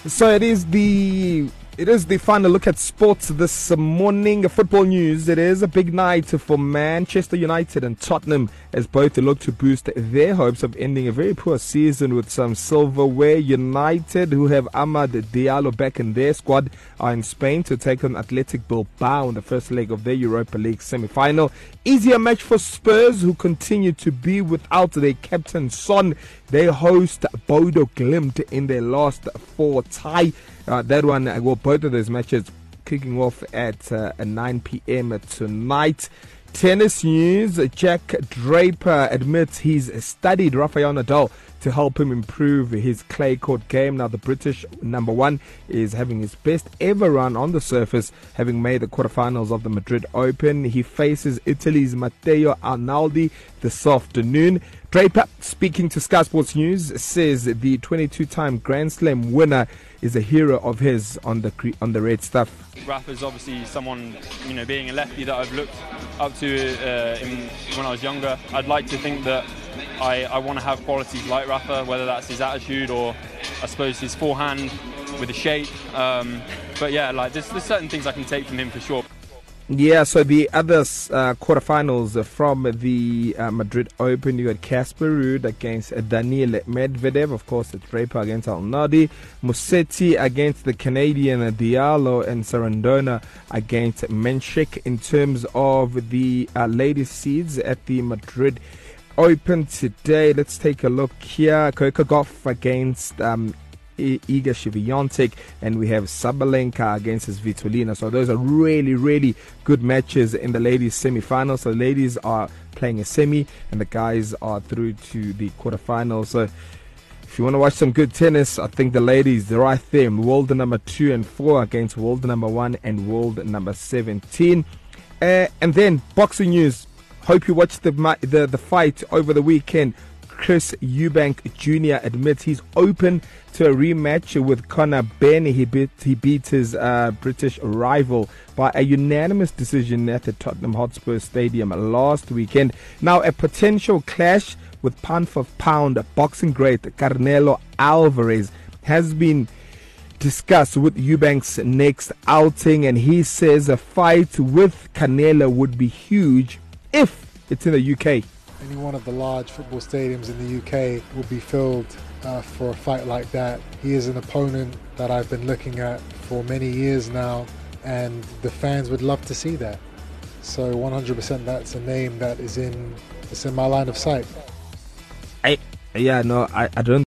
So it is the final look at sports this morning. Football news. It is a big night for Manchester United and Tottenham as both look to boost their hopes of ending a very poor season with some silverware. United, who have Amad Diallo back in their squad, are in Spain to take on Athletic Bilbao in the first leg of their Europa League semi-final. Easier match for Spurs, who continue to be without their captain Son. They host Bodo Glimt in their last four tie. Both of those matches kicking off at 9 p.m. tonight. Tennis news. Jack Draper admits he's studied Rafael Nadal to help him improve his clay court game. Now, the British number one is having his best ever run on the surface, having made the quarterfinals of the Madrid Open. He faces Italy's Matteo Arnaldi this afternoon. Draper, speaking to Sky Sports News, says the 22-time Grand Slam winner is a hero of his on the red stuff. Rafa's obviously someone, being a lefty, that I've looked up to when I was younger. I'd like to think that I want to have qualities like Rafa, whether that's his attitude or I suppose his forehand with the shape. But yeah, there's certain things I can take from him for sure. Yeah, so the other quarterfinals from the Madrid Open, you got Casper Ruud against Daniil Medvedev. Of course, it's Draper against Arnaldi. Musetti against the Canadian Diallo, and Sarandona against Menchik. In terms of the ladies' seeds at the Madrid Open today, let's take a look here. Coco Gauff against Iga Swiatek, and we have Sabalenka against Svitolina. So those are really, really good matches in the ladies semi-finals. So the ladies are playing a semi and the guys are through to the quarterfinals. So if you want to watch some good tennis, I think the ladies, they're right there. World number 2 and 4 against world number 1 and world number 17. And then boxing news. Hope you watched the fight over the weekend. Chris Eubank Jr. admits he's open to a rematch with Conor Benn. He beat his British rival by a unanimous decision at the Tottenham Hotspur Stadium last weekend. Now, a potential clash with pound for pound boxing great Canelo Alvarez has been discussed with Eubank's next outing, and he says a fight with Canelo would be huge if it's in the UK. Any one of the large football stadiums in the UK will be filled for a fight like that. He is an opponent that I've been looking at for many years now, and the fans would love to see that. So 100% that's a name that is in my line of sight. I don't